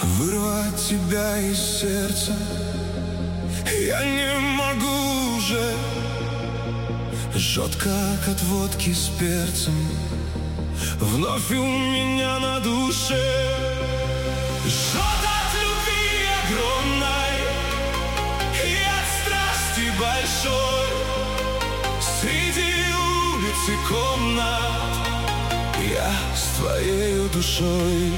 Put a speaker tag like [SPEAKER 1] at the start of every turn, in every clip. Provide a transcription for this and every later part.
[SPEAKER 1] Вырвать тебя из сердца я не могу уже. Жжет, как от водки с перцем, вновь у меня на душе. Жжет от любви огромной и от страсти большой. Среди улиц и комнат я с твоею душой.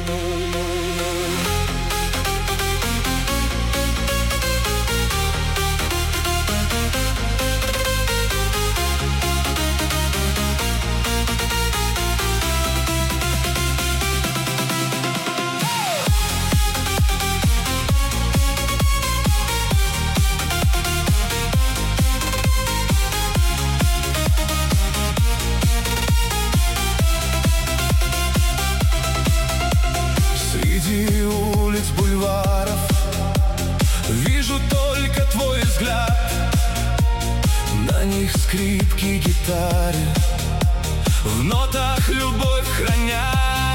[SPEAKER 1] Среди улиц, бульваров вижу только твой взгляд. На них скрипки, гитары, в нотах любовь храня.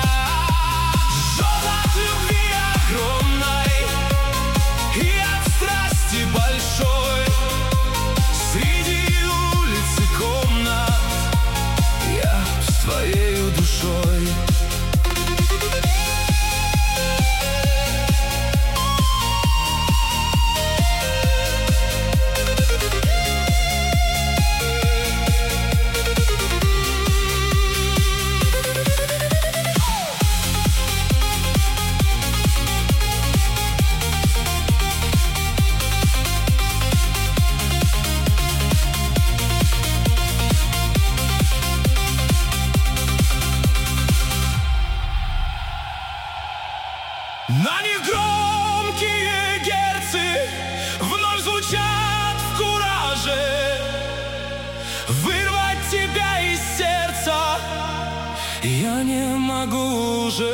[SPEAKER 1] Жжет от любви огромной и от страсти большой. Среди улиц и комнат я с твоею душой. На них громкие герцы вновь звучат в кураже. Вырвать тебя из сердца я не могу уже.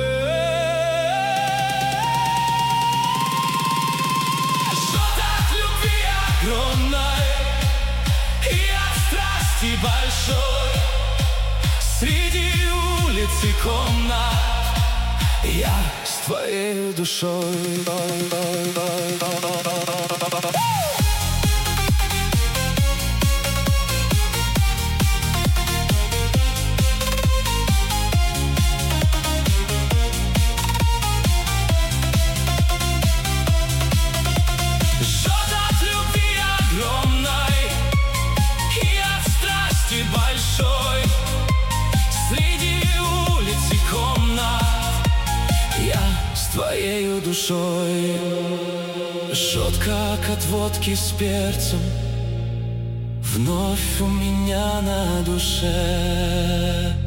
[SPEAKER 1] Жжет от любви огромной и от страсти большой. Среди улиц и комнат я с твоей душой. Жжет от любви огромной и от страсти большой. Среди улиц и комнат я с твоею душой. Жжет, как от водки с перцем, вновь у меня на душе.